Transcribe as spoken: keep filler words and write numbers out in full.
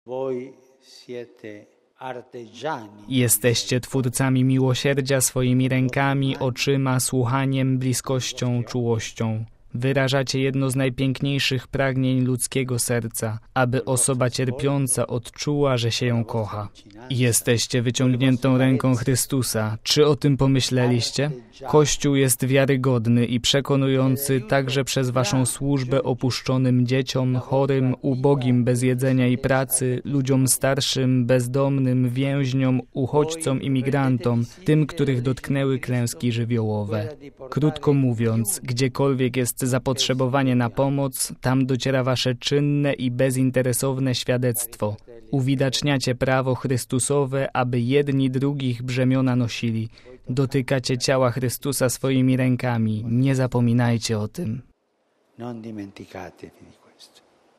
Jesteście twórcami miłosierdzia swoimi rękami, oczyma, słuchaniem, bliskością, czułością. Wyrażacie jedno z najpiękniejszych pragnień ludzkiego serca, aby osoba cierpiąca odczuła, że się ją kocha. Jesteście wyciągniętą ręką Chrystusa. Czy o tym pomyśleliście? Kościół jest wiarygodny i przekonujący także przez waszą służbę opuszczonym dzieciom, chorym, ubogim bez jedzenia i pracy, ludziom starszym, bezdomnym, więźniom, uchodźcom, imigrantom, tym, których dotknęły klęski żywiołowe. Krótko mówiąc, gdziekolwiek jest zapotrzebowanie na pomoc, tam dociera wasze czynne i bezinteresowne świadectwo. Uwidaczniacie prawo Chrystusowe, aby jedni drugich brzemiona nosili. Dotykacie ciała Chrystusa swoimi rękami. Nie zapominajcie o tym. Non dimenticatevi.